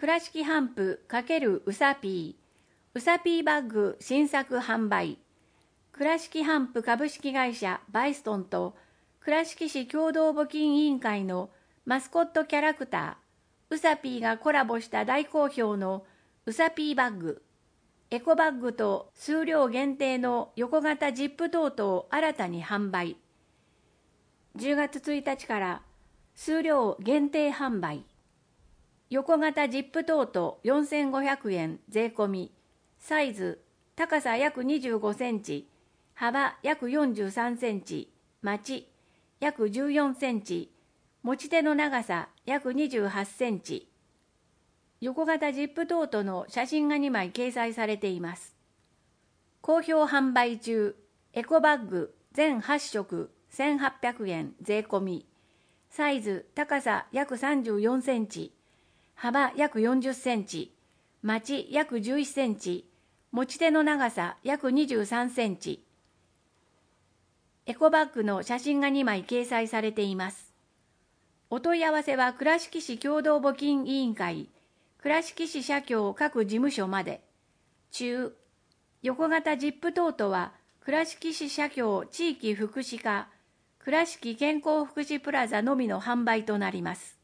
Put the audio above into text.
倉敷帆布×うさピーバッグ新作販売。倉敷帆布株式会社バイストンと倉敷市共同募金委員会のマスコットキャラクターうさピーがコラボした大好評のうさピーバッグ、エコバッグと数量限定の横型ジップトートを新たに販売。10月1日から数量限定販売。横型ジップトート4500円税込み。サイズ、高さ約25センチ、幅約43センチ、まち約14センチ、持ち手の長さ約28センチ。横型ジップトートの写真が2枚掲載されています。好評販売中、エコバッグ全8色1800円税込み。サイズ、高さ約34センチ、幅約40センチ、まち約11センチ、持ち手の長さ約23センチ。エコバッグの写真が2枚掲載されています。お問い合わせは倉敷市共同募金委員会、倉敷市社協各事務所まで。中、横型ジップトートは倉敷市社協地域福祉課、倉敷健康福祉プラザのみの販売となります。